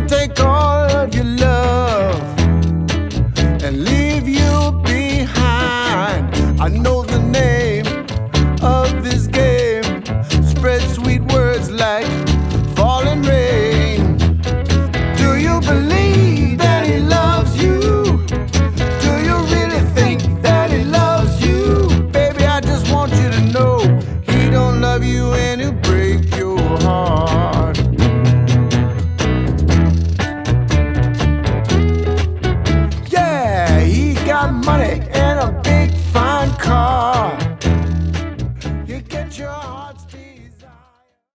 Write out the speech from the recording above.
take all of your love and leave you behind. I know that